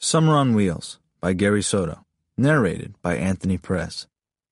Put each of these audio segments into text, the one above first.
Summer on Wheels by Gary Soto. Narrated by Anthony Perez.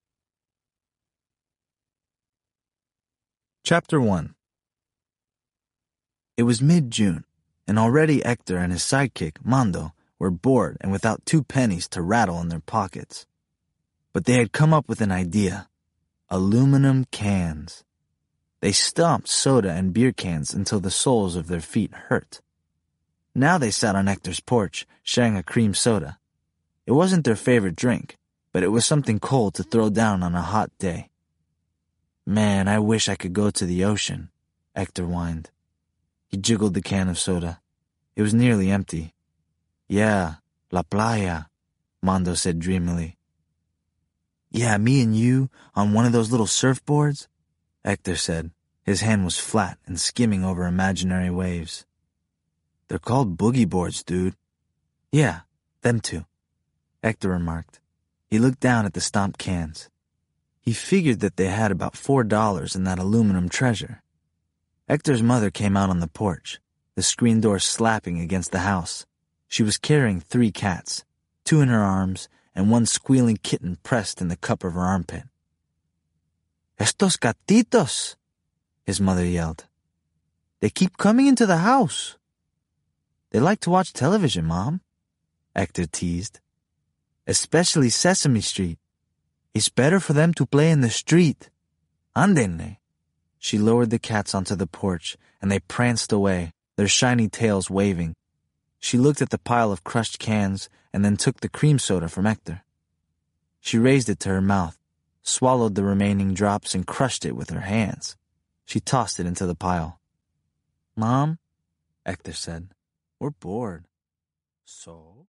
Chapter 1. It was mid-June, and already Hector and his sidekick, Mando, were bored and without 2 pennies to rattle in their pockets. But they had come up with an idea. Aluminum cans. They stomped soda and beer cans until the soles of their feet hurt. Now they sat on Hector's porch, sharing a cream soda. It wasn't their favorite drink, but it was something cold to throw down on a hot day. Man, I wish I could go to the ocean, Hector whined. He jiggled the can of soda. It was nearly empty. Yeah, la playa, Mando said dreamily. Yeah, me and you on one of those little surfboards, Hector said. His hand was flat and skimming over imaginary waves. They're called boogie boards, dude. Yeah, them two, Hector remarked. He looked down at the stomped cans. He figured that they had about $4 in that aluminum treasure. Hector's mother came out on the porch, the screen door slapping against the house. She was carrying 3 cats, 2 in her arms and 1 squealing kitten pressed in the cup of her armpit. Estos gatitos, his mother yelled. They keep coming into the house. They like to watch television, Mom, Hector teased. Especially Sesame Street. It's better for them to play in the street. Andenle. She lowered the cats onto the porch, and they pranced away, their shiny tails waving. She looked at the pile of crushed cans and then took the cream soda from Hector. She raised it to her mouth, swallowed the remaining drops, and crushed it with her hands. She tossed it into the pile. Mom, Hector said, we're bored. So?